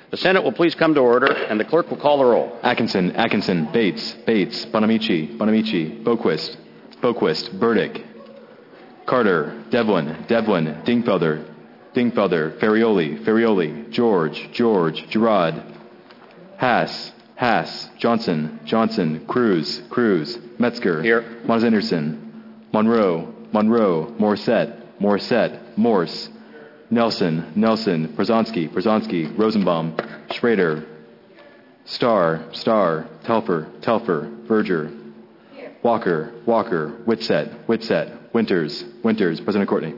The Senate will please come to order, and the clerk will call the roll. Atkinson, Bates, Bonamici, Boquist, Burdick, Carter, Devlin, Dingfelder, Ferrioli, George, Girard, Haas, Johnson, Cruz, Metzger, here, Mons Anderson, Monroe, Morissette, Morse, Nelson, Przonski, Rosenbaum, Schrader, Starr, Telfer, Verger, Walker, Whitsett, Winters, President Courtney.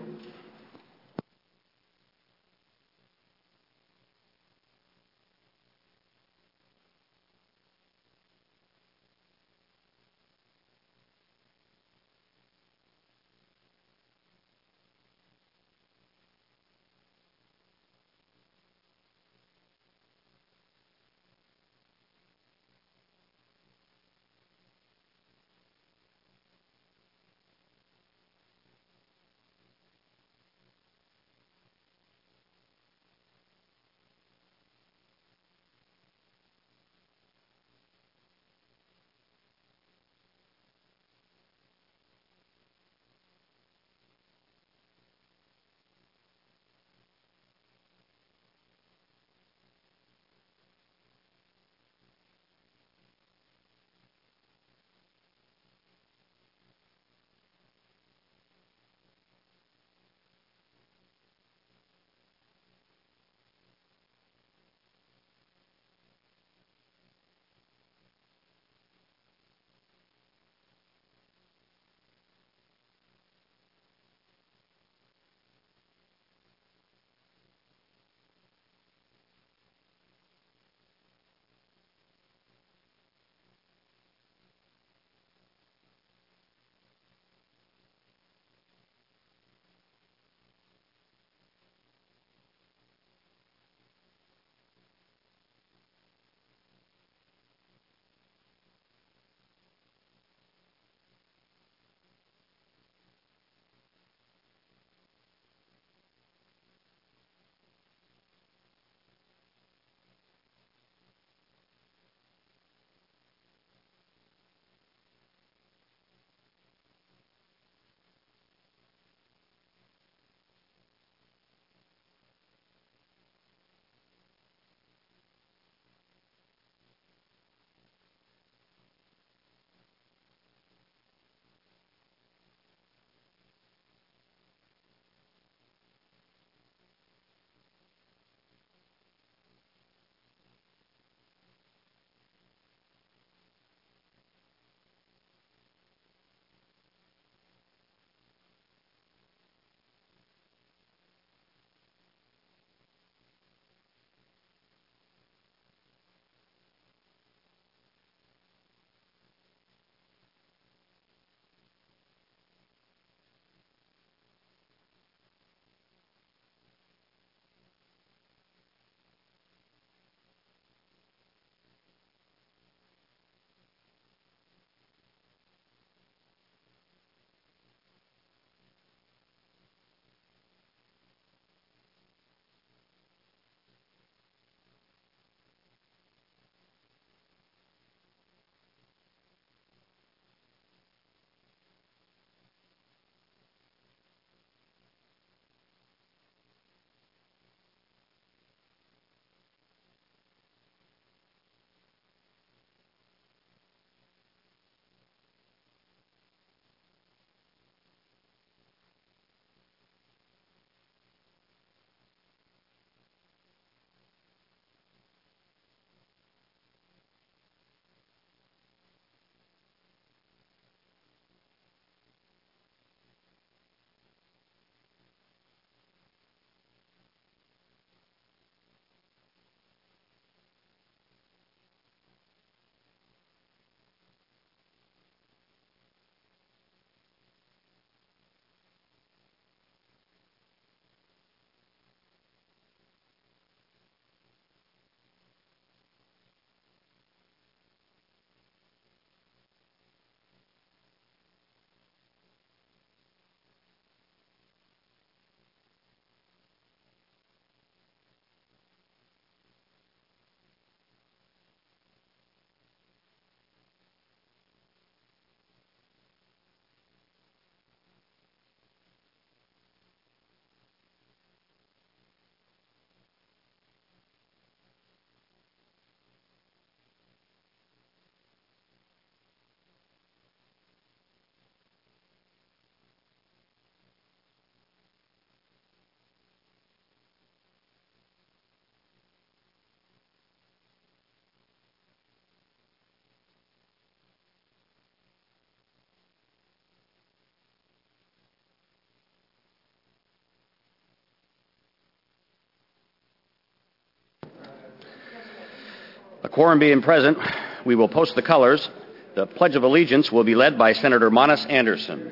A quorum being present, we will post the colors. The Pledge of Allegiance will be led by Senator Monis Anderson.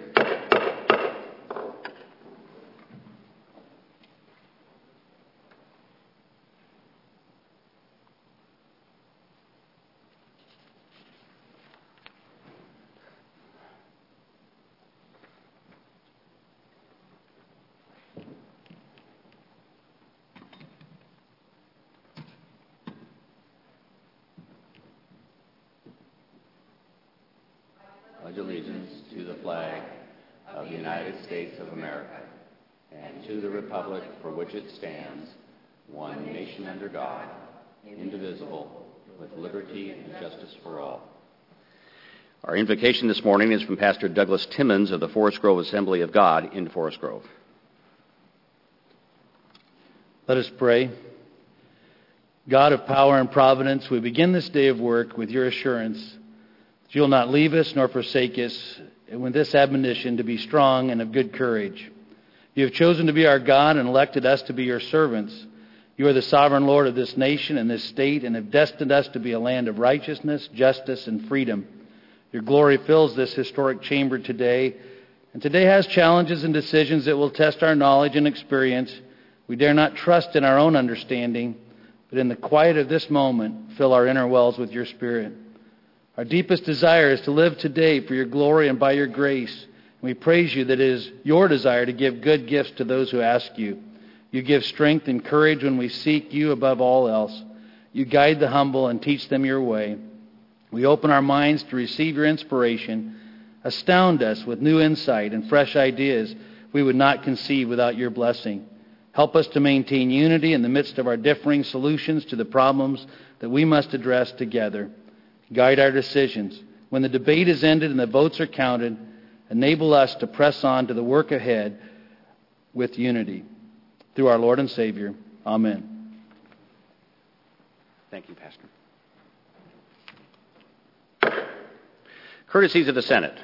Pledge allegiance to the flag of the United States of America and to the republic for which it stands, one nation under God, indivisible, with liberty and justice for all. Our invocation this morning is from Pastor Douglas Timmons of the Forest Grove Assembly of God in Forest Grove. Let us pray. God of power and providence, we begin this day of work with your assurance that you will not leave us nor forsake us, and with this admonition to be strong and of good courage. You have chosen to be our God and elected us to be your servants. You are the sovereign Lord of this nation and this state, and have destined us to be a land of righteousness, justice, and freedom. Your glory fills this historic chamber today, and today has challenges and decisions that will test our knowledge and experience. We dare not trust in our own understanding, but in the quiet of this moment, fill our inner wells with your Spirit. Our deepest desire is to live today for your glory and by your grace. We praise you that it is your desire to give good gifts to those who ask you. You give strength and courage when we seek you above all else. You guide the humble and teach them your way. We open our minds to receive your inspiration. Astound us with new insight and fresh ideas we would not conceive without your blessing. Help us to maintain unity in the midst of our differing solutions to the problems that we must address together. Guide our decisions. When the debate is ended and the votes are counted, enable us to press on to the work ahead with unity. Through our Lord and Savior. Amen. Thank you, Pastor. Courtesies of the Senate.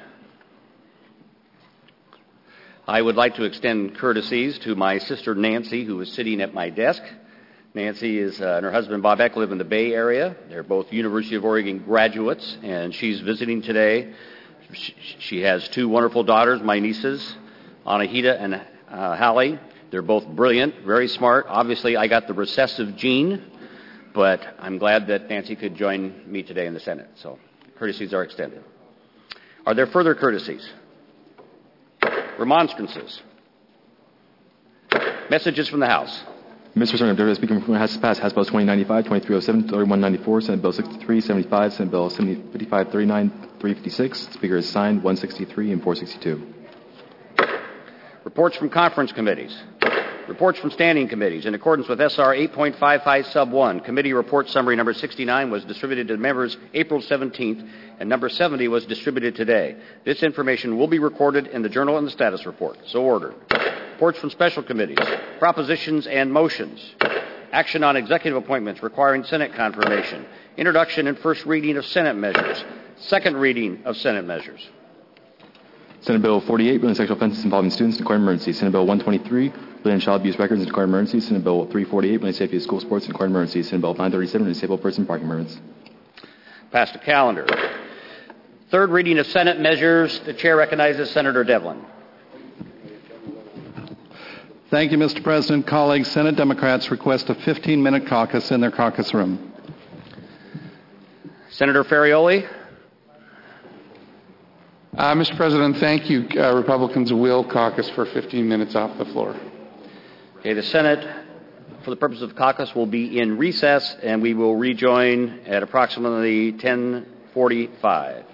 I would like to extend courtesies to my sister Nancy, who is sitting at my desk. Nancy and her husband Bob Eck live in the Bay Area. They're both University of Oregon graduates, and she's visiting today. She has two wonderful daughters, my nieces, Anahita and Hallie. They're both brilliant, very smart. Obviously, I got the recessive gene, but I'm glad that Nancy could join me today in the Senate. So courtesies are extended. Are there further courtesies? Remonstrances? Messages from the House? Mr. President, Speaker from House to pass House Bill 2095, 2307, 3194, Senate Bill 6375, Senate Bill 5539, 356. Speaker is signed 163 and 462. Reports from conference committees. Reports from standing committees. In accordance with SR 8.55 sub 1, committee report summary number 69 was distributed to members April 17th, and number 70 was distributed today. This information will be recorded in the Journal and the status report. So ordered. Reports from special committees. Propositions and motions. Action on executive appointments requiring Senate confirmation. Introduction and first reading of Senate measures. Second reading of Senate measures. Senate Bill 48, Ruling Sexual Offenses Involving Students, declaring emergency. Senate Bill 123, Ruling Child Abuse Records, and declaring emergency. Senate Bill 348, Ruling Safety of School Sports, and declaring emergency. Senate Bill 937, Disabled Person Parking Permits. Passed a calendar. Third reading of Senate measures. The chair recognizes Senator Devlin. Thank you, Mr. President. Colleagues, Senate Democrats request a 15-minute caucus in their caucus room. Senator Ferrioli. Mr. President, thank you. Republicans will caucus for 15 minutes off the floor. Okay, the Senate, for the purpose of the caucus, will be in recess, and we will rejoin at approximately 10:45.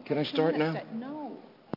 Can I start now? No.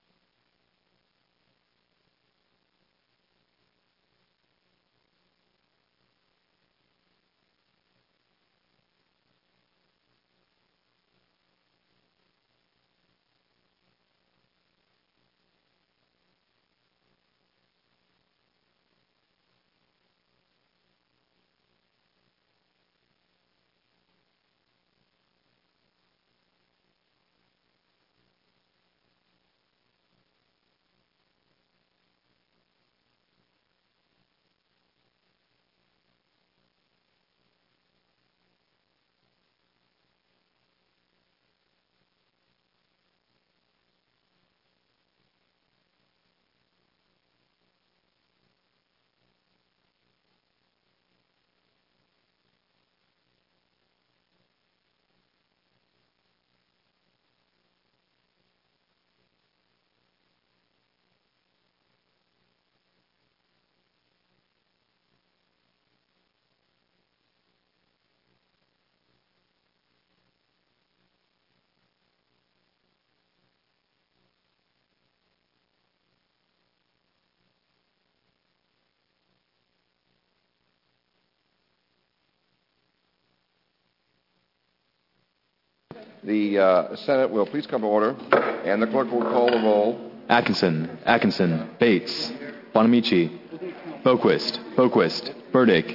The Senate will please come to order, and the clerk will call the roll. Atkinson, Bates, Bonamici, Boquist, Burdick,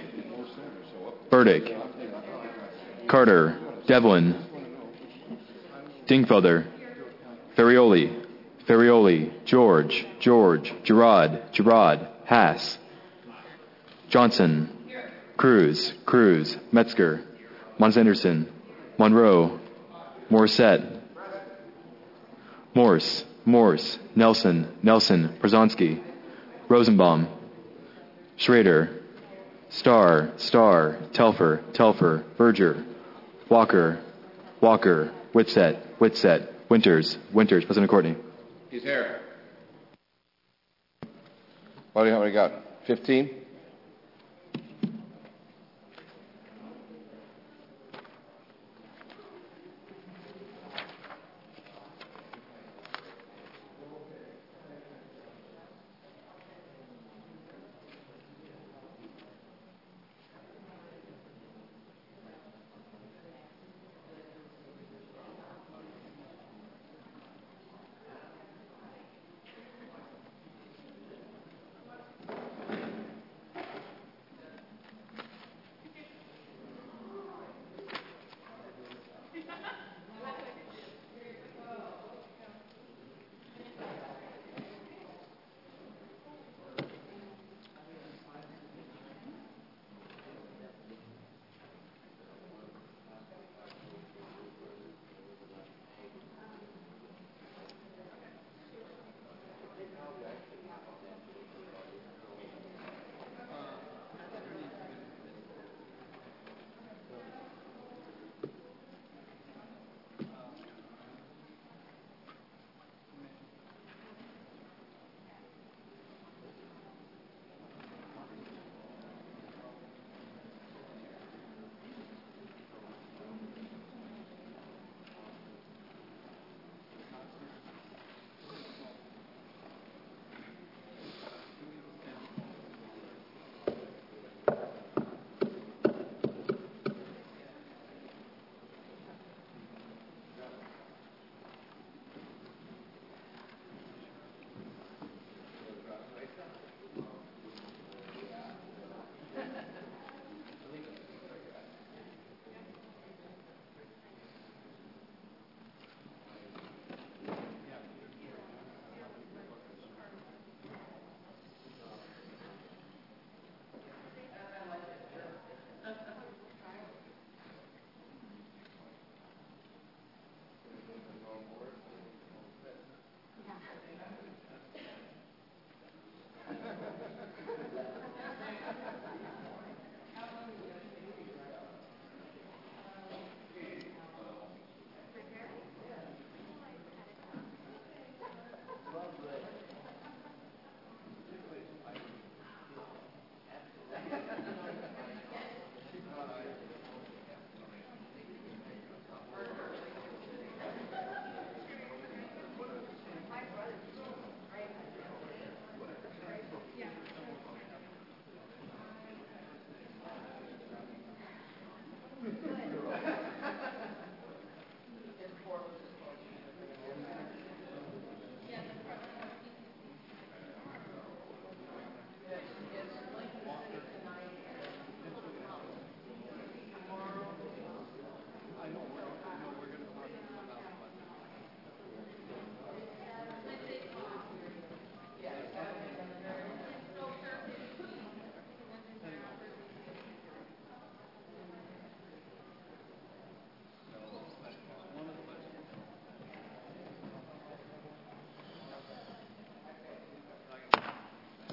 Carter, Devlin, Dingfelder, Ferrioli, George, Girard, Haas, Johnson, Cruz, Metzger, Mons Anderson, Monroe, Morissette, Morse, Nelson, Przonski, Rosenbaum, Schrader, Starr, Telfer, Berger, Walker, Whitsett, Winters, President Courtney. He's here. What do you got? 15?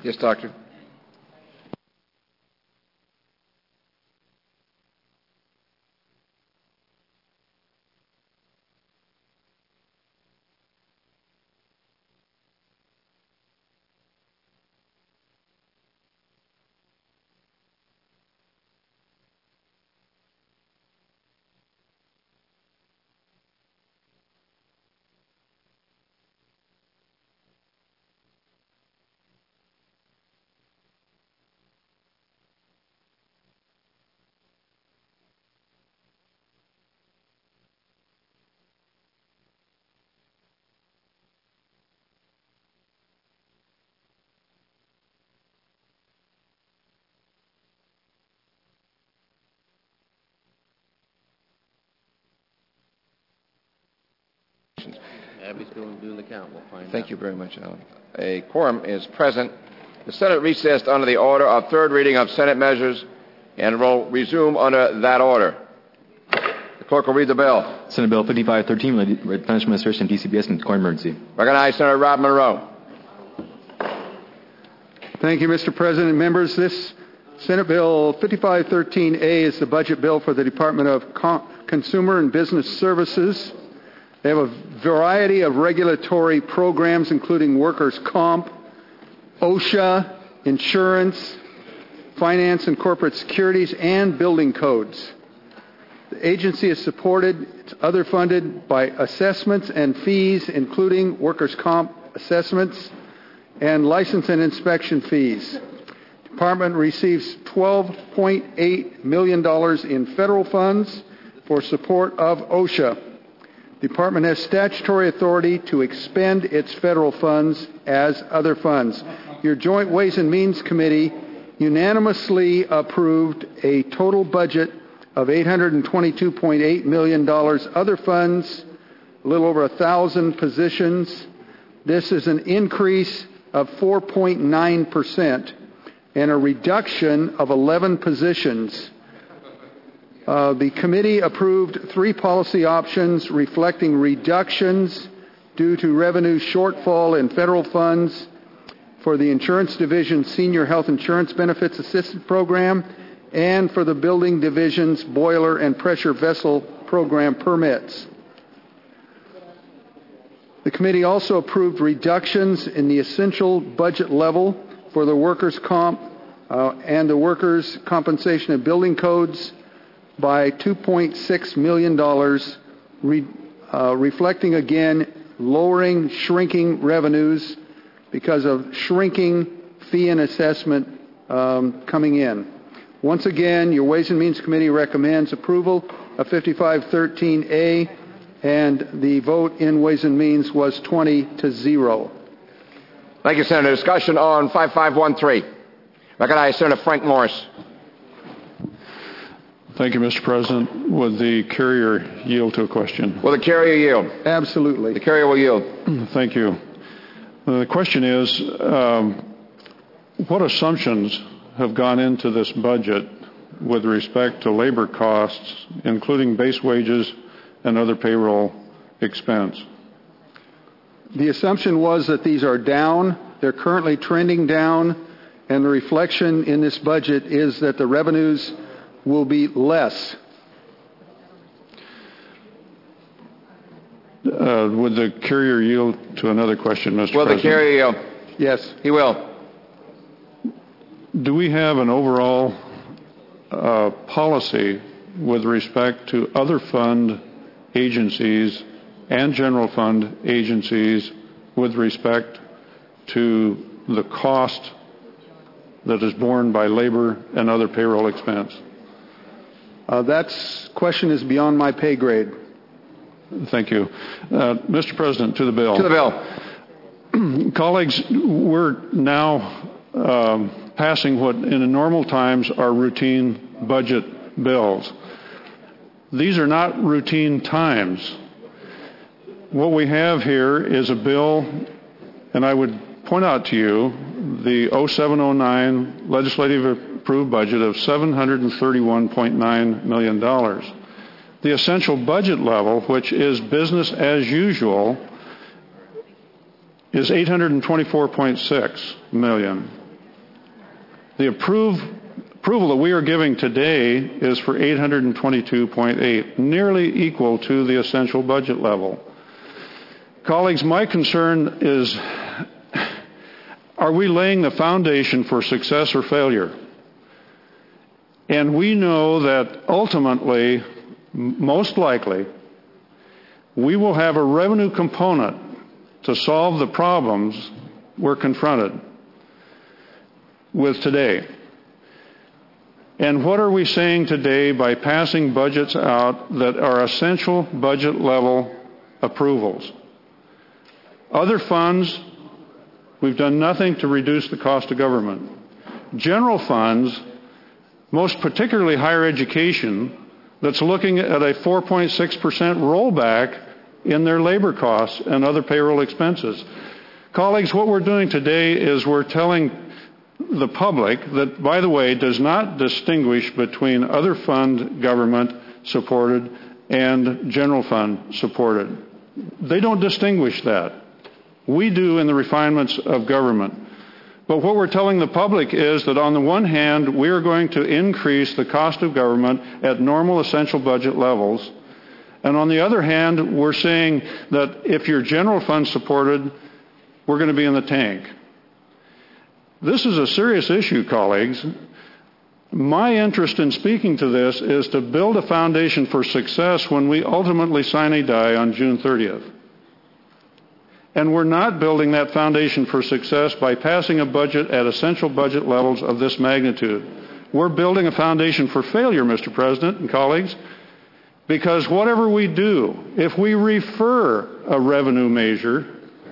Yes, Doctor. Abby's doing the count. We'll find out. Thank you very much, Alan. A quorum is present. The Senate recessed under the order of third reading of Senate measures and will resume under that order. The clerk will read the bill. Senate Bill 5513, Financial Administration, DCBS, and declare emergency. Recognize Senator Rob Monroe. Thank you, Mr. President. Members, this Senate Bill 5513A is the budget bill for the Department of Consumer and Business Services. They have a variety of regulatory programs, including workers' comp, OSHA, insurance, finance and corporate securities, and building codes. The agency is supported, it's other funded by assessments and fees, including workers' comp assessments and license and inspection fees. The department receives $12.8 million in federal funds for support of OSHA. The department has statutory authority to expend its federal funds as other funds. Your Joint Ways and Means Committee unanimously approved a total budget of $822.8 million. Other funds, a little over 1,000 positions. This is an increase of 4.9% and a reduction of 11 positions. The committee approved 3 policy options reflecting reductions due to revenue shortfall in federal funds for the Insurance Division Senior Health Insurance Benefits Assistance Program and for the Building Division's Boiler and Pressure Vessel Program permits. The committee also approved reductions in the essential budget level for the workers' comp and the workers' compensation and building codes by $2.6 million, reflecting again shrinking revenues because of shrinking fee and assessment coming in. Once again, your Ways and Means Committee recommends approval of 5513A, and the vote in Ways and Means was 20-0. Thank you, Senator. Discussion on 5513. Recognize Senator Frank Morris. Thank you, Mr. President. Would the carrier yield to a question? Will the carrier yield? Absolutely. The carrier will yield. Thank you. The question is, what assumptions have gone into this budget with respect to labor costs, including base wages and other payroll expense? The assumption was that these are down. They're currently trending down, and the reflection in this budget is that the revenues will be less. Would the carrier yield to another question, Mr. Will President? the carrier yield? Yes. He will. Do we have an overall policy with respect to other fund agencies and general fund agencies with respect to the cost that is borne by labor and other payroll expense? That question is beyond my pay grade. Thank you. Mr. President, to the bill. To the bill. Colleagues, we're now passing what in normal times are routine budget bills. These are not routine times. What we have here is a bill, and I would point out to you the 0709 legislative approved budget of $731.9 million. The essential budget level, which is business as usual, is $824.6 million. The approval that we are giving today is for 822.8, nearly equal to the essential budget level. Colleagues, my concern is, are we laying the foundation for success or failure? And we know that ultimately, most likely, we will have a revenue component to solve the problems we're confronted with today. And what are we saying today by passing budgets out that are essential budget level approvals? Other funds, we've done nothing to reduce the cost of government. General funds, most particularly higher education, that's looking at a 4.6% rollback in their labor costs and other payroll expenses. Colleagues, what we're doing today is we're telling the public that, by the way, does not distinguish between other fund government supported and general fund supported. They don't distinguish that. We do in the refinements of government. But what we're telling the public is that on the one hand, we are going to increase the cost of government at normal essential budget levels. And on the other hand, we're saying that if you're general fund supported, we're going to be in the tank. This is a serious issue, colleagues. My interest in speaking to this is to build a foundation for success when we ultimately sine die on June 30th. And we're not building that foundation for success by passing a budget at essential budget levels of this magnitude. We're building a foundation for failure, Mr. President and colleagues, because whatever we do, if we refer a revenue measure,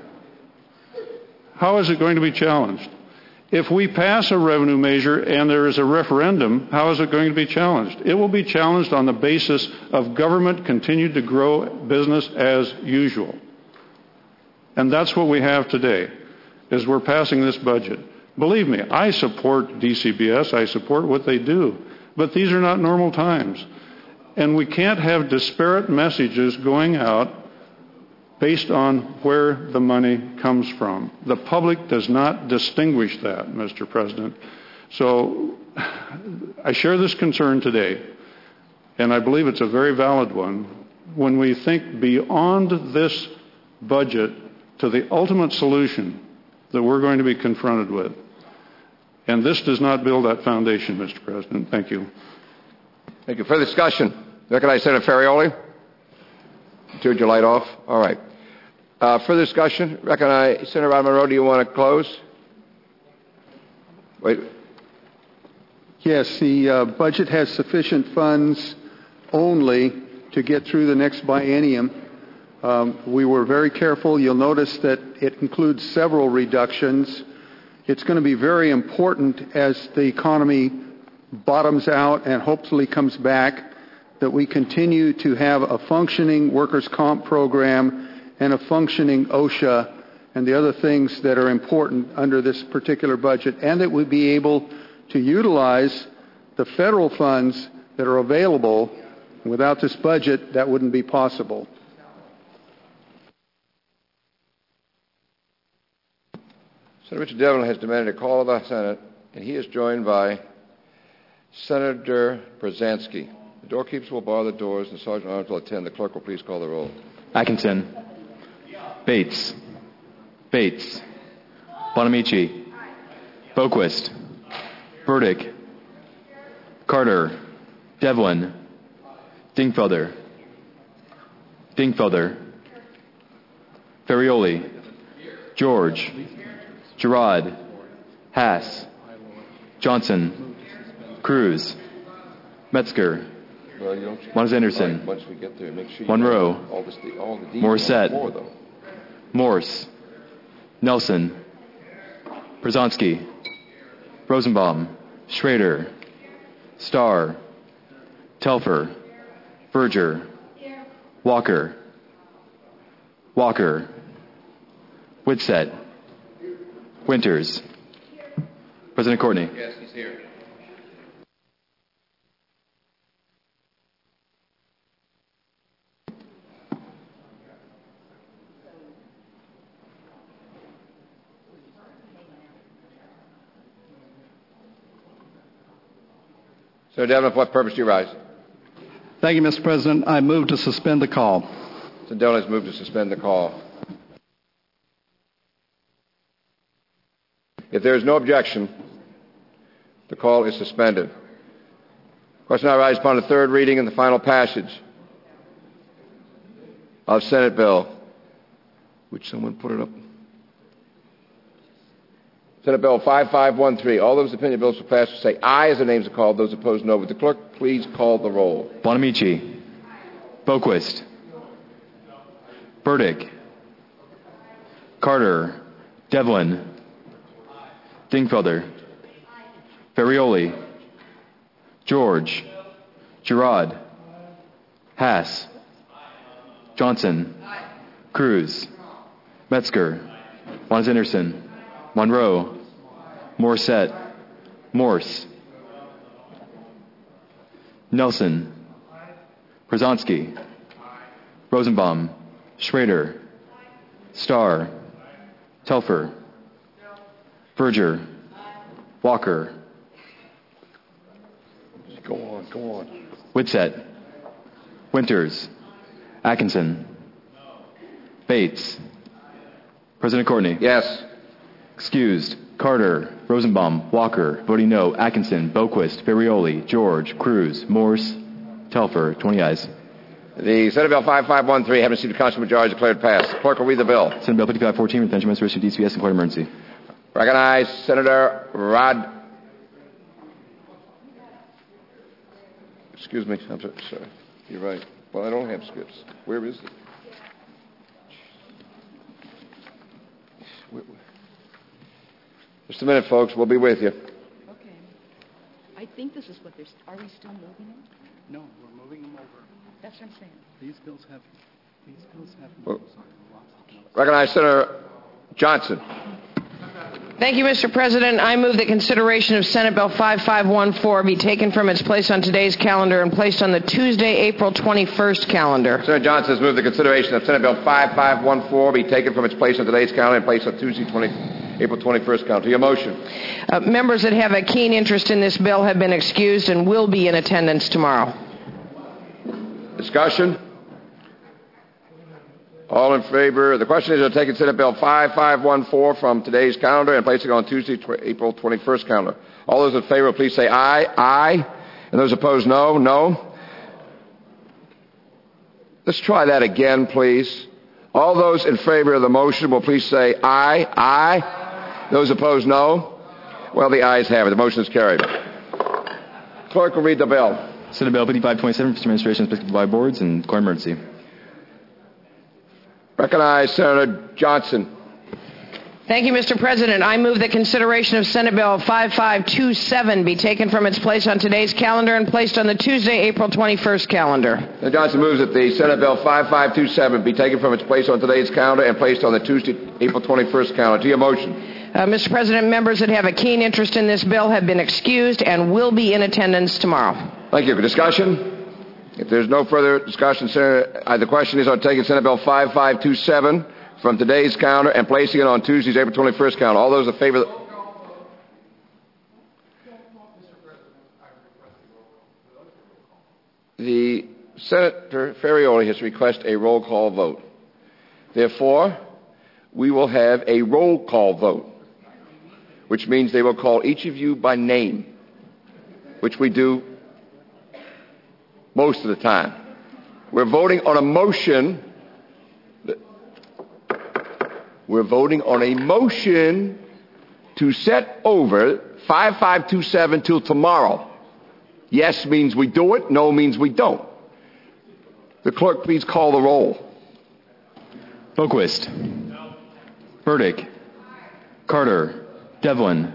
how is it going to be challenged? If we pass a revenue measure and there is a referendum, how is it going to be challenged? It will be challenged on the basis of government continued to grow business as usual. And that's what we have today, is we're passing this budget. Believe me, I support DCBS, I support what they do, but these are not normal times. And we can't have disparate messages going out based on where the money comes from. The public does not distinguish that, Mr. President. So I share this concern today, and I believe it's a very valid one, when we think beyond this budget to the ultimate solution that we're going to be confronted with. And this does not build that foundation, Mr. President. Thank you. Thank you. Further discussion. Recognize Senator Ferrioli. Turned your light off. All right. Further discussion. Recognize Senator Monroe. Do you want to close? Wait. Yes, the budget has sufficient funds only to get through the next biennium. We were very careful. You'll notice that it includes several reductions. It's going to be very important as the economy bottoms out and hopefully comes back that we continue to have a functioning workers' comp program and a functioning OSHA and the other things that are important under this particular budget, and that we be able to utilize the federal funds that are available. Without this budget, that wouldn't be possible. Senator Richard Devlin has demanded a call of the Senate, and he is joined by Senator Brzezinski. The doorkeepers will bar the doors, and Sergeant Arms will attend. The clerk will please call the roll. Atkinson. Bates. Bates. Bonamici. Boquist. Burdick. Carter. Devlin. Dingfelder. Dingfelder. Ferrioli. George. Girard. Haas. Johnson. Cruz. Metzger. Mons Anderson. Once we get there, make sure Monroe. all the details Morissette. Morse. Nelson. Brzezinski. Rosenbaum. Schrader. Starr. Telfer. Berger. Walker. Walker. Whitsett. Winters. President Courtney. Yes, he's here. Senator Devlin, for what purpose do you rise? Thank you, Mr. President. I move to suspend the call. Senator Devlin has moved to suspend the call. If there is no objection, the call is suspended. Question now arises upon the third reading and the final passage of Senate Bill. Would someone put it up? Senate Bill 5513. All those opinion bills will pass will say aye as the names are called. Those opposed, no. Would the clerk please call the roll? Bonamici. Boquist. Burdick. Carter. Devlin. Dingfelder. Ferrioli. George. Girard. Haas. Johnson. Cruz. Metzger. Wons Anderson. Monroe. Morissette. Morse. Nelson. Przanski. Rosenbaum. Schrader. Starr. Telfer. Berger. Walker. Go on. Whitsett. Winters. Atkinson. Bates. President Courtney. Yes. Excused. Carter. Rosenbaum. Walker. Voting no. Atkinson. Boquist. Ferrioli. George. Cruz. Morse. Telfer. 20 ayes. The Senate Bill 5513 having received a constitutional majority declared passed. The clerk will read the bill. Senate Bill 5514, retention restoration of DCS and court emergency. Recognize Senator Rod. Excuse me. I'm sorry. You're right. Well, I don't have skips. Where is it? Just a minute, folks. We'll be with you. Okay. I think this is what they're... Are we still moving them? No, we're moving them over. That's what I'm saying. These bills have... Recognize Senator Johnson. Thank you, Mr. President. I move that consideration of Senate Bill 5514 be taken from its place on today's calendar and placed on the Tuesday, April 21st calendar. Senator Johnson has moved the consideration of Senate Bill 5514 be taken from its place on today's calendar and placed on Tuesday, April 21st calendar. To your motion. Members that have a keen interest in this bill have been excused and will be in attendance tomorrow. Discussion? All in favor? The question is to take Senate Bill 5514 from today's calendar and place it on Tuesday, April 21st calendar. All those in favor, please say aye. Aye. And those opposed, no. No. Let's try that again, please. All those in favor of the motion will please say aye. Aye. Those opposed, no. Well, the ayes have it. The motion is carried. Clerk will read the bill. Senate Bill 5527, for administration specified by boards and court emergency. Recognize Senator Johnson. Thank you, Mr. President. I move that consideration of Senate Bill 5527 be taken from its place on today's calendar and placed on the Tuesday, April 21st calendar. Senator Johnson moves that the Senate Bill 5527 be taken from its place on today's calendar and placed on the Tuesday, April 21st calendar. To your motion. Mr. President, members that have a keen interest in this bill have been excused and will be in attendance tomorrow. Thank you. For discussion? If there's no further discussion, the question is on taking Senate Bill 5527 from today's calendar and placing it on Tuesday's April 21st calendar. All those in favor... The Senator Ferrioli has requested a roll call vote. Therefore, we will have a roll call vote, which means they will call each of you by name, which we do most of the time. We're voting on a motion. We're voting on a motion to set over 5527 till tomorrow. Yes means we do it. No means we don't. The clerk, please call the roll. Boquist. Burdick. Carter. Devlin.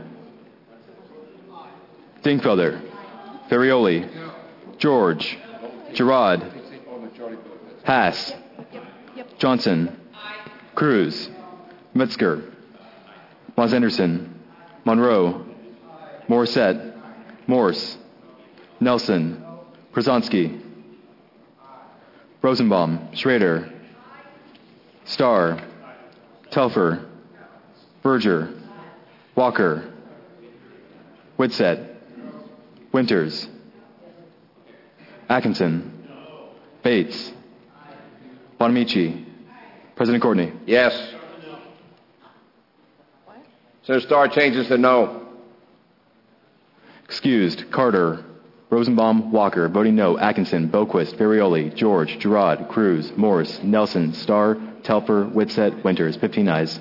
Dingfelder. Ferrioli. George. Girard. Haas. Johnson. Cruz. Metzger. Wons Anderson. Monroe. Morissette. Morse. Nelson. Przanski. Rosenbaum. Schrader. Starr. Telfer. Berger. Walker. Whitsett. Winters. Atkinson. Bates. Bonamici. President Courtney. Yes. Senator Starr changes to no. Excused. Carter. Rosenbaum. Walker. Voting no. Atkinson. Boquist. Ferrioli. George. Girard. Cruz. Morse. Nelson. Starr. Telfer. Whitsett. Winters. 15 ayes.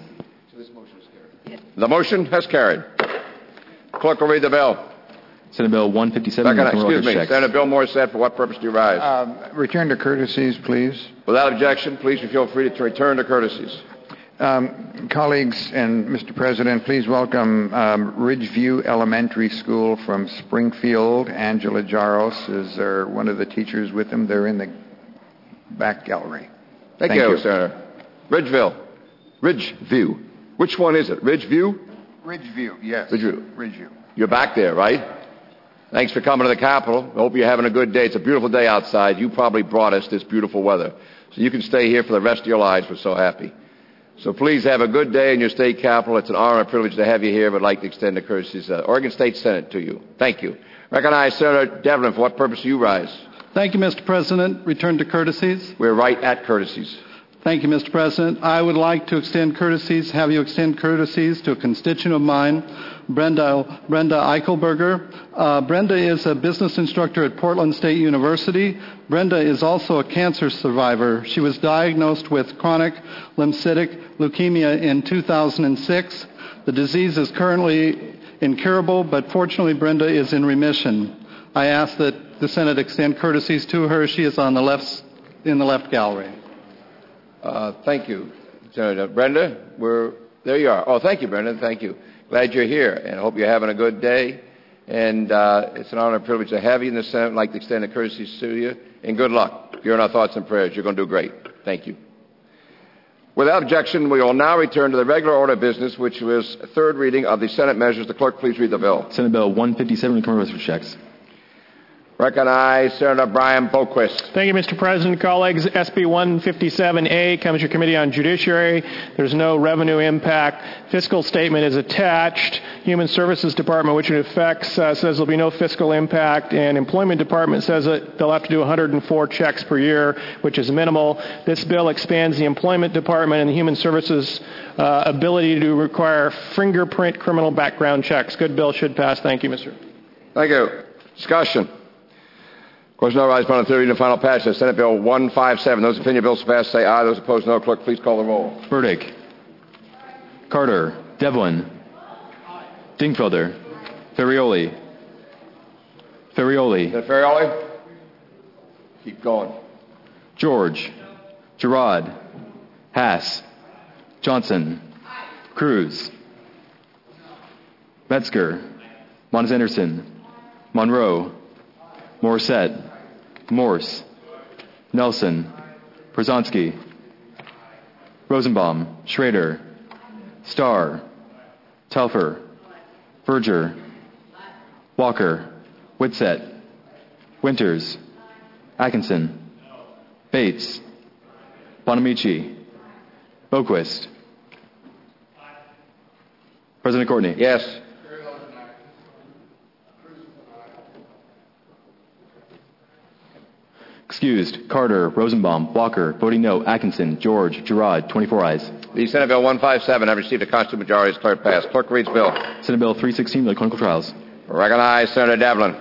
The motion has carried. Clerk will read the bill. Senate Bill 157. Excuse me. Senator Bill Morissette, for what purpose do you rise? Return to courtesies, please. Without objection, please feel free to return to courtesies. Colleagues and Mr. President, please welcome Ridgeview Elementary School from Springfield. Angela Jaros is one of the teachers with them. They're in the back gallery. Thank you, Senator. Ridgeview. Which one is it? Ridgeview? Ridgeview, yes. Ridgeview. You're back there, right? Thanks for coming to the Capitol. I hope you're having a good day. It's a beautiful day outside. You probably brought us this beautiful weather. So you can stay here for the rest of your lives. We're so happy. So please have a good day in your state capitol. It's an honor and a privilege to have you here, but I'd like to extend the courtesies of the Oregon State Senate to you. Thank you. Recognize Senator Devlin. For what purpose do you rise? Thank you, Mr. President. Return to courtesies. We're right at courtesies. Thank you, Mr. President. I would like to extend courtesies, have you extend courtesies to a constituent of mine, Brenda Eichelberger. Brenda is a business instructor at Portland State University. Brenda is also a cancer survivor. She was diagnosed with chronic lymphocytic leukemia in 2006. The disease is currently incurable, but fortunately Brenda is in remission. I ask that the Senate extend courtesies to her. She is on the in the left gallery. Thank you, Senator. Brenda, there you are. Oh, thank you, Brenda. Thank you. Glad you're here, and I hope you're having a good day. And it's an honor and privilege to have you in the Senate. I'd like to extend the courtesies to you. And good luck. You're in our thoughts and prayers. You're going to do great. Thank you. Without objection, we will now return to the regular order of business, which was third reading of the Senate measures. The clerk, please read the bill. Senate Bill 157, commercial checks. Recognize Senator Brian Boquist. Thank you, Mr. President. Colleagues, SB 157A comes to your Committee on Judiciary. There's no revenue impact. Fiscal statement is attached. Human Services Department, which it affects, says there'll be no fiscal impact. And Employment Department says that they'll have to do 104 checks per year, which is minimal. This bill expands the Employment Department and the Human Services ability to require fingerprint criminal background checks. Good bill, should pass. Thank you, Mr. Thank you. Discussion. Question now rise upon the third reading and final passage of Senate Bill 157. Those in opinion bills to pass say aye. Those opposed no. Clerk, please call the roll. Burdick. Carter. Devlin. Dingfelder. Ferrioli. Is that Ferrioli? Keep going. George. Girard. Haas. Johnson. Cruz. Metzger. Mons Anderson. Monroe. Morissette. Morse. Nelson. Przanski. Rosenbaum. Schrader. Starr. Telfer. Verger. Walker. Whitsett. Winters. Atkinson. Bates. Bonamici. Boquist. President Courtney. Yes. Excused. Carter. Rosenbaum. Walker. Voting no. Atkinson. George. Girard. 24 ayes. The Senate Bill 157 have received a constitutional majority. Is declared passed. Clerk reads bill. Senate Bill 316, the clinical trials. Recognize Senator Devlin.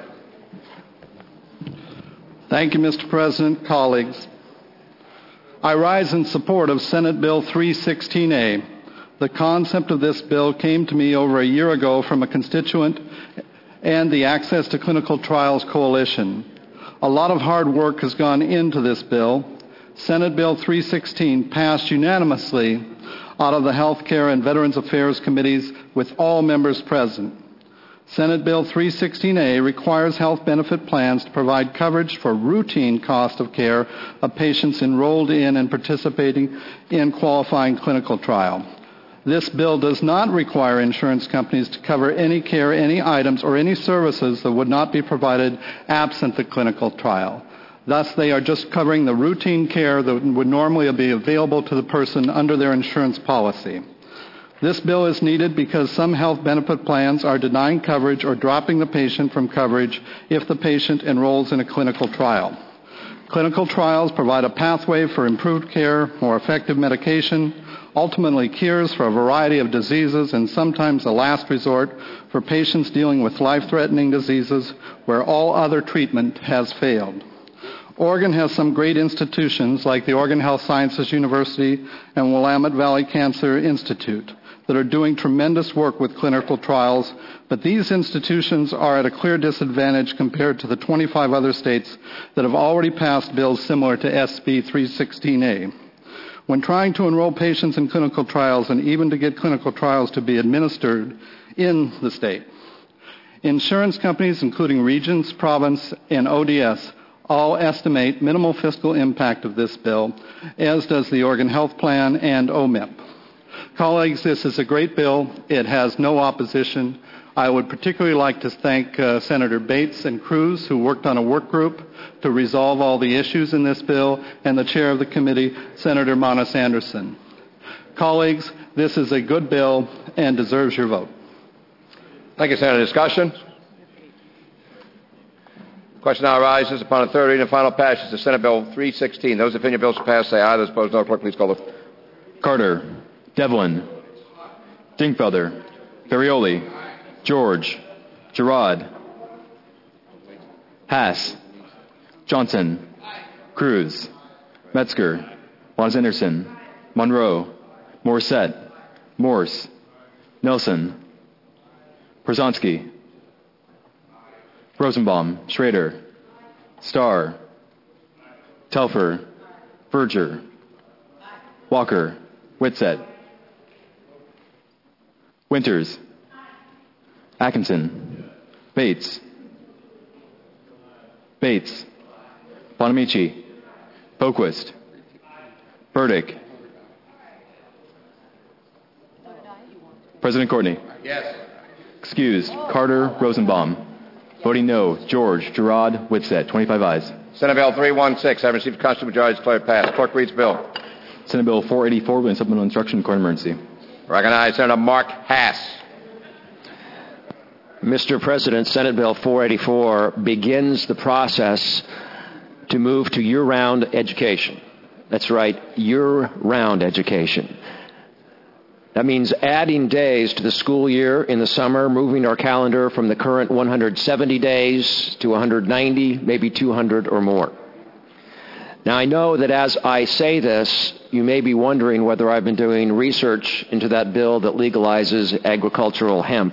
Thank you, Mr. President. Colleagues, I rise in support of Senate Bill 316A. The concept of this bill came to me over a year ago from a constituent and the Access to Clinical Trials Coalition. A lot of hard work has gone into this bill. Senate Bill 316 passed unanimously out of the Healthcare and Veterans Affairs Committees with all members present. Senate Bill 316A requires health benefit plans to provide coverage for routine cost of care of patients enrolled in and participating in qualifying clinical trial. This bill does not require insurance companies to cover any care, any items, or any services that would not be provided absent the clinical trial. Thus, they are just covering the routine care that would normally be available to the person under their insurance policy. This bill is needed because some health benefit plans are denying coverage or dropping the patient from coverage if the patient enrolls in a clinical trial. Clinical trials provide a pathway for improved care, more effective medication, ultimately cures for a variety of diseases, and sometimes a last resort for patients dealing with life-threatening diseases where all other treatment has failed. Oregon has some great institutions like the Oregon Health Sciences University and Willamette Valley Cancer Institute that are doing tremendous work with clinical trials, but these institutions are at a clear disadvantage compared to the 25 other states that have already passed bills similar to SB 316A. When trying to enroll patients in clinical trials and even to get clinical trials to be administered in the state, insurance companies, including Regions, Province, and ODS, all estimate minimal fiscal impact of this bill, as does the Oregon Health Plan and OMIP. Colleagues, this is a great bill. It has no opposition. I would particularly like to thank Senator Bates and Cruz, who worked on a work group to resolve all the issues in this bill, and the chair of the committee, Senator Manas Anderson. Colleagues, this is a good bill and deserves your vote. Thank you, Senator. Discussion? Question now arises upon a third reading and final passage of Senate Bill 316. Those opinion bills to pass say aye. Those opposed, no. Clerk, please call the... Carter. Devlin. Dingfelder. Ferrioli. George. Gerard. Haas. Johnson. Cruz. Metzger. Lons Anderson. Monroe. Morissette. Morse. Nelson. Przanski. Rosenbaum. Schrader. Starr. Telfer. Berger. Walker. Whitsett. Winters. Atkinson. Bates. Bates. Bonamici. Boquist. Burdick. President Courtney. Yes. Excused. Carter. Rosenbaum. Voting no. George. Gerard. Whitsett. 25 ayes. Senate Bill 316. Having received constitutional majority, declared passed. Clerk reads bill. Senate Bill 484 with supplemental instruction, declared emergency. Recognize Senator Mark Hass. Mr. President, Senate Bill 484 begins the process to move to year-round education. That's right, year-round education. That means adding days to the school year in the summer, moving our calendar from the current 170 days to 190, maybe 200 or more. Now, I know that as I say this, you may be wondering whether I've been doing research into that bill that legalizes agricultural hemp.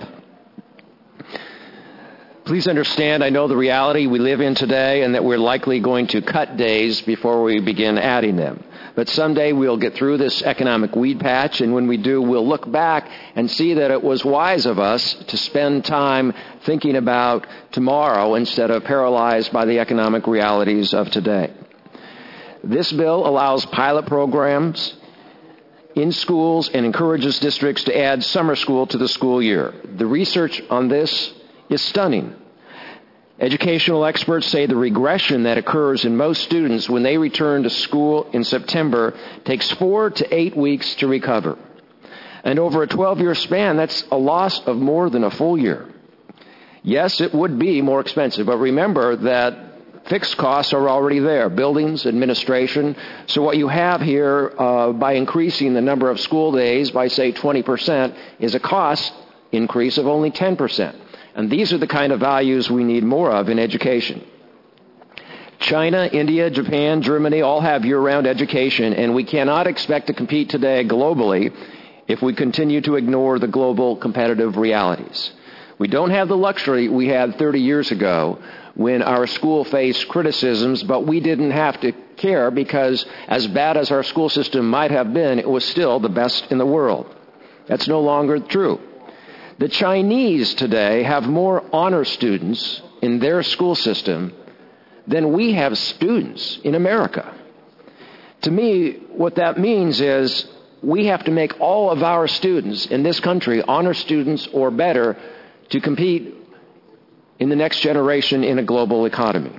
Please understand, I know the reality we live in today and that we're likely going to cut days before we begin adding them. But someday we'll get through this economic weed patch, and when we do, we'll look back and see that it was wise of us to spend time thinking about tomorrow instead of paralyzed by the economic realities of today. This bill allows pilot programs in schools and encourages districts to add summer school to the school year. The research on this is stunning. Educational experts say the regression that occurs in most students when they return to school in September takes 4 to 8 weeks to recover. And over a 12-year span, that's a loss of more than a full year. Yes, it would be more expensive, but remember that fixed costs are already there, buildings, administration. So what you have here by increasing the number of school days by, say, 20% is a cost increase of only 10%. And these are the kind of values we need more of in education. China, India, Japan, Germany all have year-round education, and we cannot expect to compete today globally if we continue to ignore the global competitive realities. We don't have the luxury we had 30 years ago when our school faced criticisms, but we didn't have to care because as bad as our school system might have been, it was still the best in the world. That's no longer true. The Chinese today have more honor students in their school system than we have students in America. To me, what that means is we have to make all of our students in this country honor students or better to compete in the next generation in a global economy.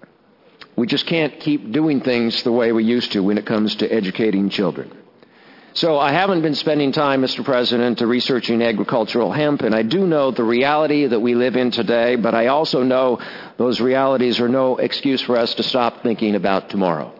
We just can't keep doing things the way we used to when it comes to educating children. So I haven't been spending time, Mr. President, researching agricultural hemp, and I do know the reality that we live in today, but I also know those realities are no excuse for us to stop thinking about tomorrow.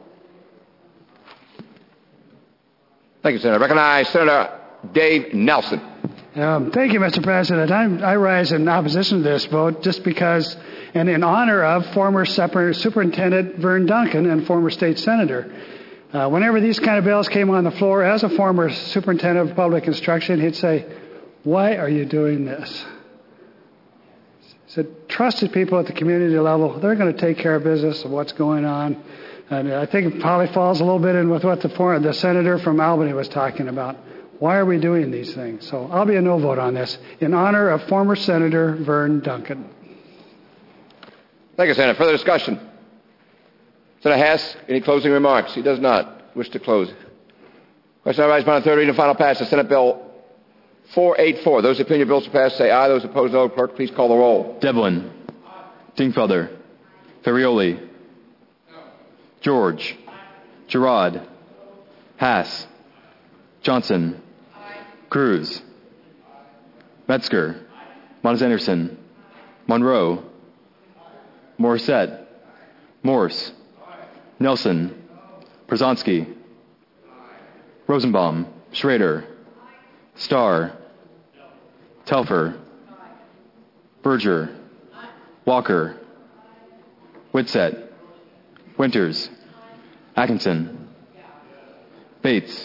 Thank you, Senator. I recognize Senator Dave Nelson. Thank you, Mr. President. I rise in opposition to this vote just because, and in honor of former Superintendent Vern Duncan and former state senator. Whenever these kind of bills came on the floor, as a former superintendent of public instruction, he'd say, "Why are you doing this?" He said, "Trusted people at the community level, they're going to take care of business of what's going on." And I think it probably falls a little bit in with what the senator from Albany was talking about. Why are we doing these things? So I'll be a no vote on this in honor of former Senator Vern Duncan. Thank you, Senator. Further discussion? Senator Hess, any closing remarks? He does not wish to close. Question now rises upon the third reading and final passage of Senate Bill 484. Those in opinion of bills to pass say aye. Those opposed, no. Clerk, please call the roll. Devlin. Dingfelder. Ferrioli. George. Girard. Hass. Johnson. Cruz. Metzger. Mons Anderson. Monroe. Morissette. Morse. Nelson. Przanski. Rosenbaum. Schrader. Starr. Telfer. Berger. Walker. Whitsett. Winters. Atkinson. Bates.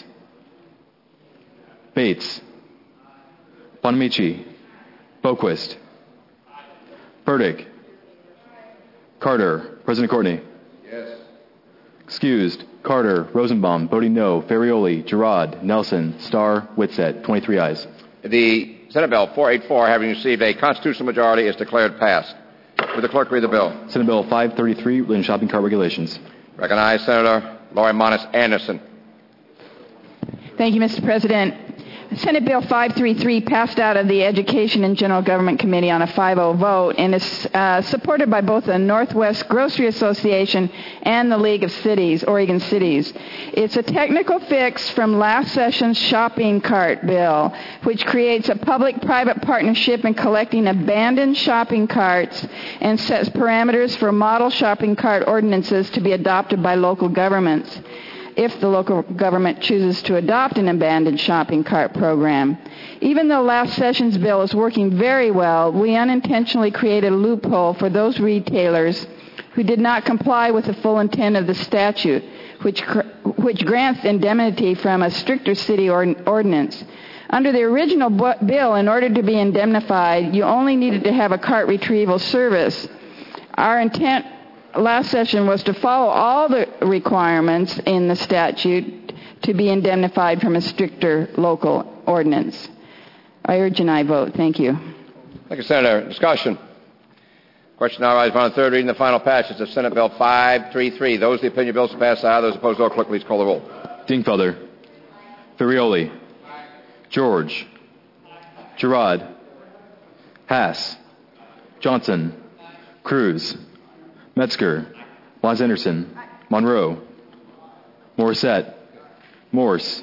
Bates. Bonamici. Boquist. Burdick. Carter. President Courtney. Yes. Excused. Carter. Rosenbaum. Bodie no. Ferrioli. Girard. Nelson. Starr. Whitsett. 23 ayes. The Senate Bill 484, having received a constitutional majority, is declared passed. Will the clerk read the bill? Senate Bill 533, Religion Shopping Cart Regulations. Recognize Senator Laurie Monis Anderson. Thank you, Mr. President. Senate Bill 533 passed out of the Education and General Government Committee on a 5-0 vote and is supported by both the Northwest Grocery Association and the League of Cities, Oregon Cities. It's a technical fix from last session's shopping cart bill, which creates a public-private partnership in collecting abandoned shopping carts and sets parameters for model shopping cart ordinances to be adopted by local governments, if the local government chooses to adopt an abandoned shopping cart program. Even though last session's bill is working very well, we unintentionally created a loophole for those retailers who did not comply with the full intent of the statute, which grants indemnity from a stricter city ordinance. Under the original bill, in order to be indemnified, you only needed to have a cart retrieval service. Our intent last session was to follow all the requirements in the statute to be indemnified from a stricter local ordinance. I urge an aye vote. Thank you. Thank you, Senator. Discussion. Question now arises upon the third reading and the final passage of Senate Bill 533. Those in the opinion of bills to pass aye. Those opposed, no. Clerk, please call the roll. Dingfelder. Ferrioli. George. Girard. Hass. Johnson. Cruz. Metzger. Mons Anderson. Monroe. Morissette. Morse.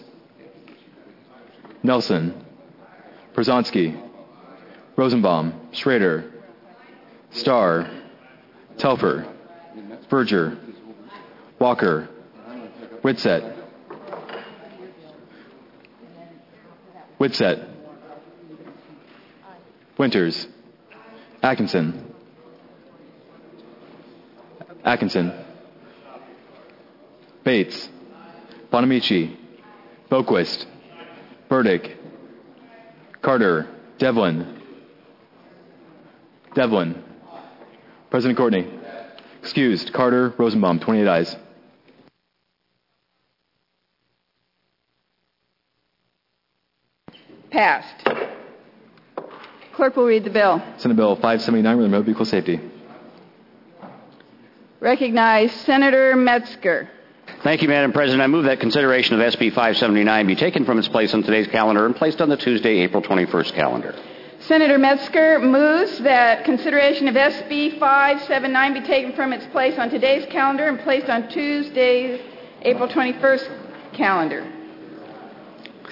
Nelson. Przanski. Rosenbaum. Schrader. Starr. Telfer. Berger. Walker. Whitsett. Whitsett. Winters. Atkinson. Atkinson. Bates. Bonamici. Boquist. Burdick. Carter. Devlin. President Courtney. Excused. Carter. Rosenbaum. 28 ayes. Passed. Clerk will read the bill. Senate Bill 579, Remote Vehicle Safety. Recognize Senator Metzger. Thank you, Madam President. I move that consideration of SB 579 be taken from its place on today's calendar and placed on the Tuesday, April 21st calendar. Senator Metzger moves that consideration of SB 579 be taken from its place on today's calendar and placed on Tuesday, April 21st calendar.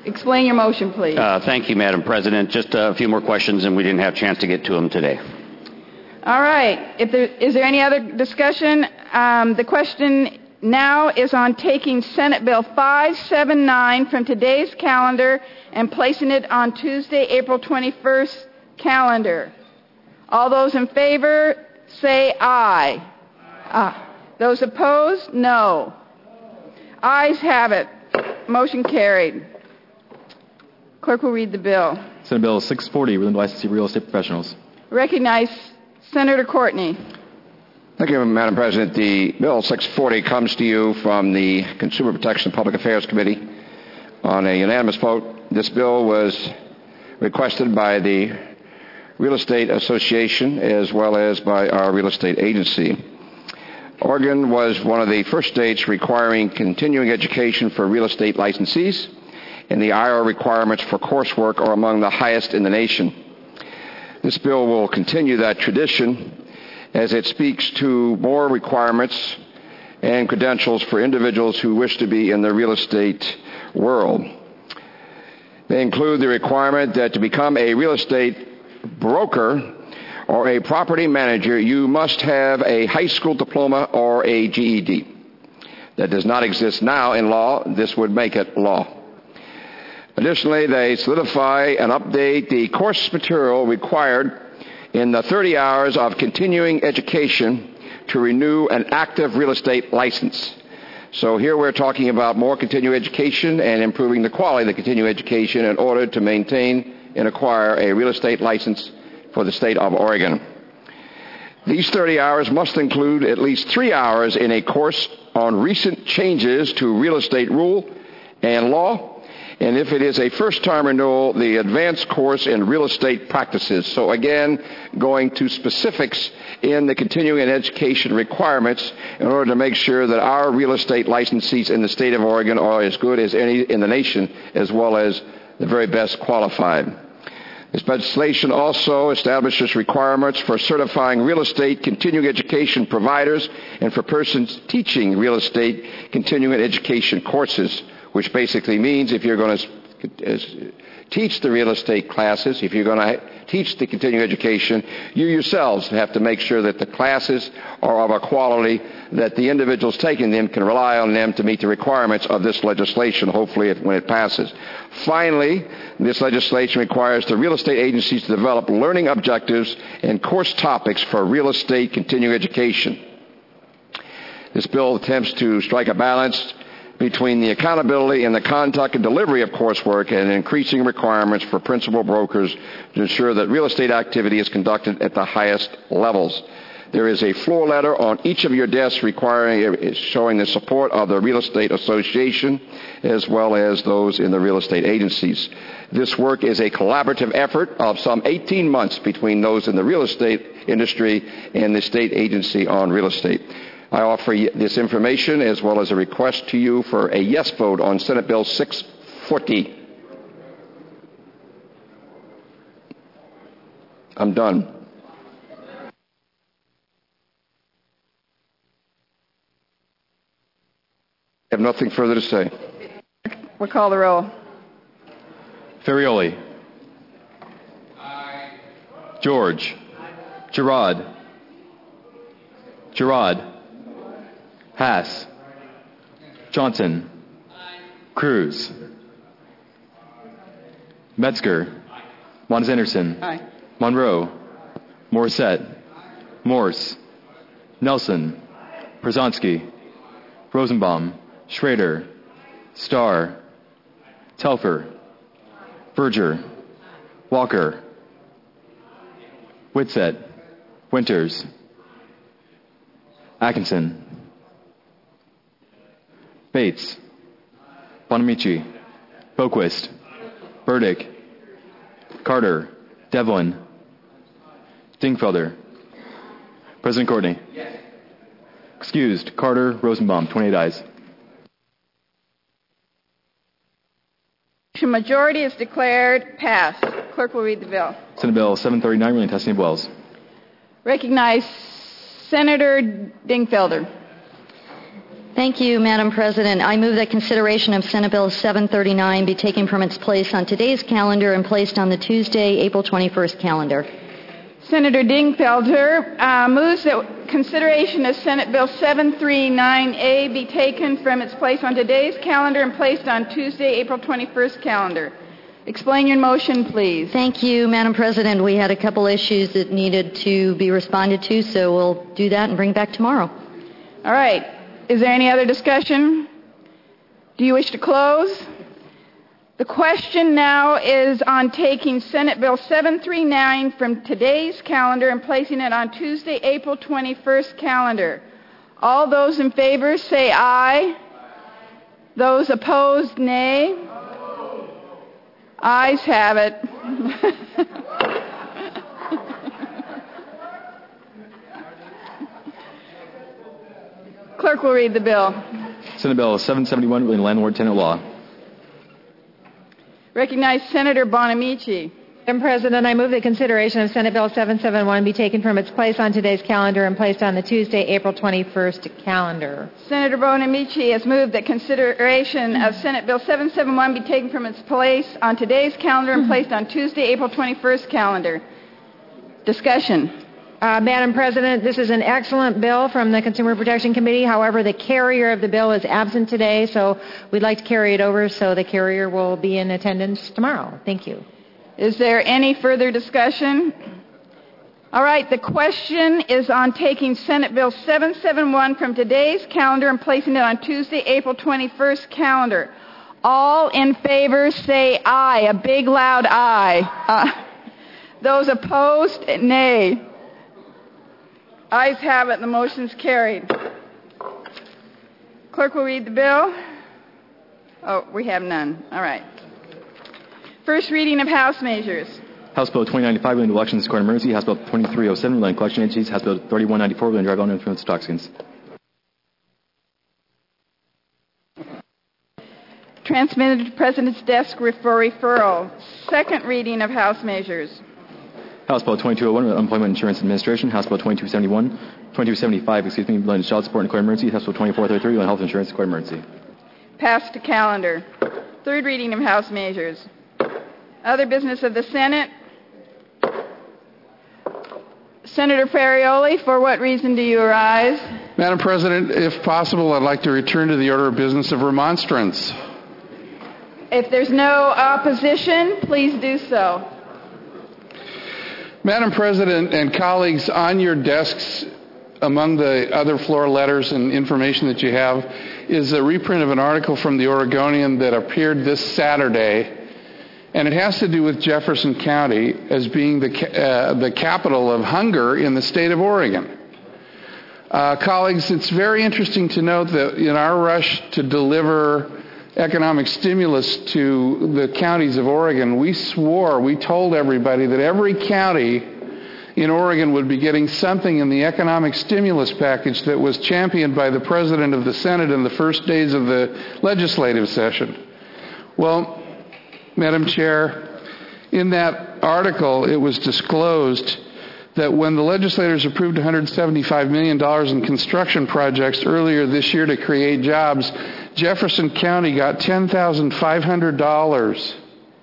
Explain your motion, please. Thank you, Madam President. Just a few more questions, and we didn't have a chance to get to them today. All right. Is there any other discussion? The question now is on taking Senate Bill 579 from today's calendar and placing it on Tuesday, April 21st calendar. All those in favor say aye. Aye. Those opposed, no. Ayes have it. Motion carried. Clerk will read the bill. Senate Bill 640, relating to licensing real estate professionals. Recognize Senator Courtney. Thank you, Madam President. The Bill 640 comes to you from the Consumer Protection and Public Affairs Committee. On a unanimous vote, this bill was requested by the Real Estate Association as well as by our real estate agency. Oregon was one of the first states requiring continuing education for real estate licensees, and the IR requirements for coursework are among the highest in the nation. This bill will continue that tradition as it speaks to more requirements and credentials for individuals who wish to be in the real estate world. They include the requirement that to become a real estate broker or a property manager, you must have a high school diploma or a GED. That does not exist now in law. This would make it law. Additionally, they solidify and update the course material required in the 30 hours of continuing education to renew an active real estate license. So here we're talking about more continuing education and improving the quality of the continuing education in order to maintain and acquire a real estate license for the state of Oregon. These 30 hours must include at least 3 hours in a course on recent changes to real estate rule and law, and if it is a first-time renewal, the advanced course in real estate practices. So again, going to specifics in the continuing education requirements in order to make sure that our real estate licensees in the state of Oregon are as good as any in the nation, as well as the very best qualified. This legislation also establishes requirements for certifying real estate continuing education providers and for persons teaching real estate continuing education courses, which basically means if you're going to teach the real estate classes, if you're going to teach the continuing education, you yourselves have to make sure that the classes are of a quality that the individuals taking them can rely on them to meet the requirements of this legislation, hopefully when it passes. Finally, this legislation requires the real estate agencies to develop learning objectives and course topics for real estate continuing education. This bill attempts to strike a balance between the accountability and the conduct and delivery of coursework and increasing requirements for principal brokers to ensure that real estate activity is conducted at the highest levels. There is a floor letter on each of your desks showing the support of the Real Estate Association as well as those in the real estate agencies. This work is a collaborative effort of some 18 months between those in the real estate industry and the state agency on real estate. I offer this information as well as a request to you for a yes vote on Senate Bill 640. I'm done. I have nothing further to say. We'll call the roll. Ferrioli. Aye. George. Gerard. Haas. Johnson. Cruz. Metzger. Mons Anderson. Aye. Monroe. Morissette. Morse. Nelson. Przanski. Rosenbaum. Schrader. Starr. Telfer. Berger. Walker. Whitsett. Winters. Atkinson. Bates. Bonamici. Boquist. Burdick. Carter. Devlin. Dingfelder. President Courtney. Yes. Excused. Carter. Rosenbaum. 28 ayes. Majority is declared passed. Clerk will read the bill. Senate Bill 739, relating to testing of wells. Recognize Senator Dingfelder. Thank you, Madam President. I move that consideration of Senate Bill 739 be taken from its place on today's calendar and placed on the Tuesday, April 21st calendar. Senator Dingfelder moves that consideration of Senate Bill 739A be taken from its place on today's calendar and placed on Tuesday, April 21st calendar. Explain your motion, please. Thank you, Madam President. We had a couple issues that needed to be responded to, so we'll do that and bring it back tomorrow. All right. Is there any other discussion? Do you wish to close? The question now is on taking Senate Bill 739 from today's calendar and placing it on Tuesday, April 21st calendar. All those in favor say aye. Those opposed, nay. Ayes have it. Clerk will read the bill. Senate Bill 771, relating to landlord-tenant law. Recognize Senator Bonamici. Madam President, I move that consideration of Senate Bill 771 be taken from its place on today's calendar and placed on the Tuesday, April 21st calendar. Senator Bonamici has moved that consideration of Senate Bill 771 be taken from its place on today's calendar and placed on Tuesday, April 21st calendar. Discussion. Madam President, this is an excellent bill from the Consumer Protection Committee. However, the carrier of the bill is absent today, so we'd like to carry it over so the carrier will be in attendance tomorrow. Thank you. Is there any further discussion? All right, the question is on taking Senate Bill 771 from today's calendar and placing it on Tuesday, April 21st calendar. All in favor say aye, a big loud aye. Those opposed, nay. Ayes have it, the motion's carried. Clerk will read the bill. Oh, we have none. All right. First reading of House measures. House Bill 2095, relating to elections, declaring emergency. House Bill 2307, relating to collection agencies. House Bill 3194, relating to drug and influence toxicants. Transmitted to the President's desk for referral. Second reading of House measures. House Bill 2201, Unemployment Insurance Administration. House Bill 2275, relating to child support and declaring emergency. House Bill 2433, relating to health insurance, declaring emergency. Passed to calendar. Third reading of House measures. Other business of the Senate. Senator Ferrioli, for what reason do you arise? Madam President, if possible, I'd like to return to the order of business of remonstrance. If there's no opposition, please do so. Madam President and colleagues, on your desks, among the other floor letters and information that you have, is a reprint of an article from the Oregonian that appeared this Saturday, and it has to do with Jefferson County as being the capital of hunger in the state of Oregon. Colleagues, it's very interesting to note that in our rush to deliver economic stimulus to the counties of Oregon, we told everybody that every county in Oregon would be getting something in the economic stimulus package that was championed by the President of the Senate in the first days of the legislative session. Well, Madam Chair, in that article it was disclosed that when the legislators approved $175 million in construction projects earlier this year to create jobs, Jefferson County got $10,500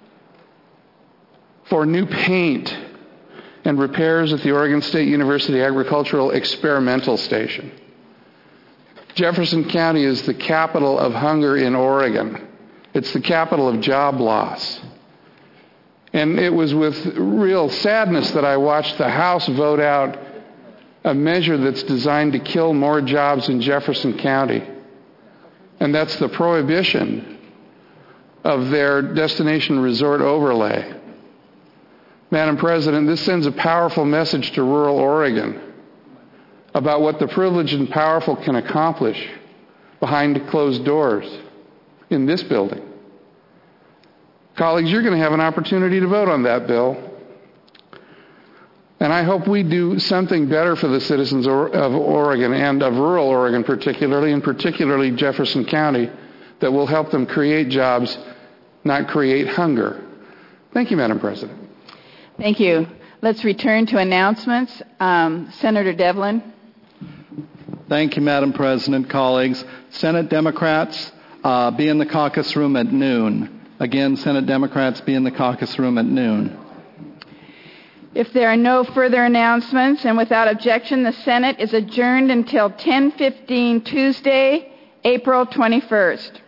for new paint and repairs at the Oregon State University Agricultural Experimental Station. Jefferson County is the capital of hunger in Oregon. It's the capital of job loss. And it was with real sadness that I watched the House vote out a measure that's designed to kill more jobs in Jefferson County. And that's the prohibition of their destination resort overlay. Madam President, this sends a powerful message to rural Oregon about what the privileged and powerful can accomplish behind closed doors in this building. Colleagues, you're going to have an opportunity to vote on that bill. And I hope we do something better for the citizens of Oregon and of rural Oregon particularly, and particularly Jefferson County, that will help them create jobs, not create hunger. Thank you, Madam President. Thank you. Let's return to announcements. Senator Devlin. Thank you, Madam President, colleagues. Senate Democrats, be in the caucus room at noon. Again, Senate Democrats, be in the caucus room at noon. If there are no further announcements and without objection, the Senate is adjourned until 10:15 Tuesday, April 21st.